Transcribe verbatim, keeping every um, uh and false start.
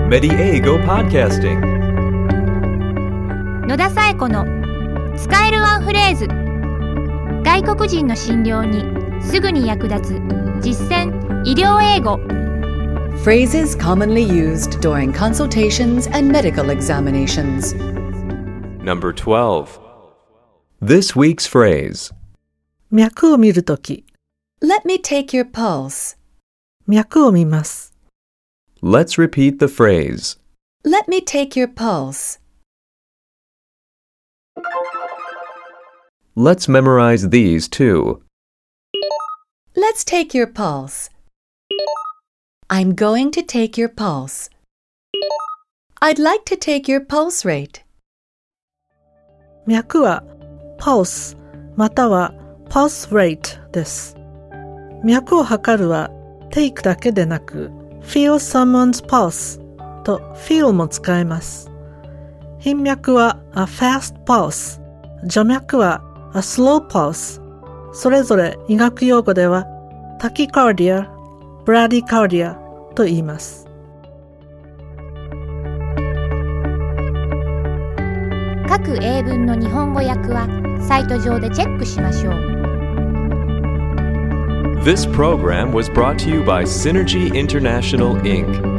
Mediego Podcasting 野田紗友子の使えるワンフレーズ。外国人の診療にすぐに役立つ実践医療英語。 Phrases commonly used during consultations and medical examinations. Number twelve. This week's phrase. 脈を見るとき、 Let me take your pulse. 脈を見ます。 Let's repeat the phrase. Let me take your pulse. Let's memorize these too. Let's take your pulse. I'm going to take your pulse. I'd like to take your pulse rate. 脈は pulse または pulse rate です。脈を測るは take だけでなく feel someone's pulse と feel も使えます。頻脈は a fast pulse、徐脈は a slow pulse。それぞれ医学用語ではタキカーディア、ブラディカーディアと言います。 各英文の日本語訳はサイト上でチェックしましょう。 This program was brought to you by Synergy International, Incorporated